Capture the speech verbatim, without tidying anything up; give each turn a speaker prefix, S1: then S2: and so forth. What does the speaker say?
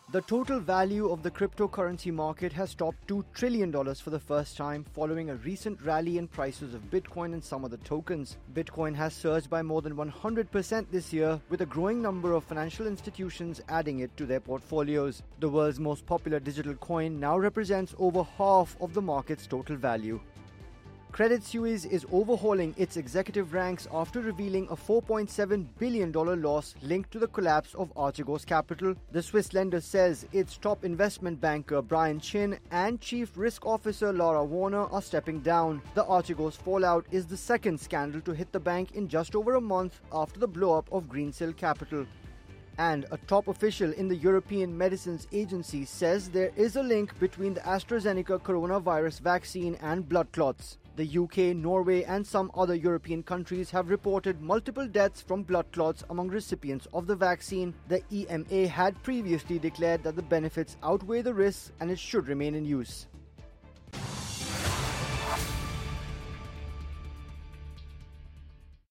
S1: The total value of the cryptocurrency market has topped two trillion dollars for the first time following a recent rally in prices of Bitcoin and some other tokens. Bitcoin has surged by more than one hundred percent this year, with a growing number of financial institutions adding it to their portfolios. The world's most popular digital coin now represents over half of the market's total value. Credit Suisse is overhauling its executive ranks after revealing a four point seven billion dollars loss linked to the collapse of Archegos Capital. The Swiss lender says its top investment banker Brian Chin and chief risk officer Laura Warner are stepping down. The Archegos fallout is the second scandal to hit the bank in just over a month after the blow-up of Greensill Capital. And a top official in the European Medicines Agency says there is a link between the AstraZeneca coronavirus vaccine and blood clots. The U K, Norway and some other European countries have reported multiple deaths from blood clots among recipients of the vaccine. The E M A had previously declared that the benefits outweigh the risks and it should remain in use.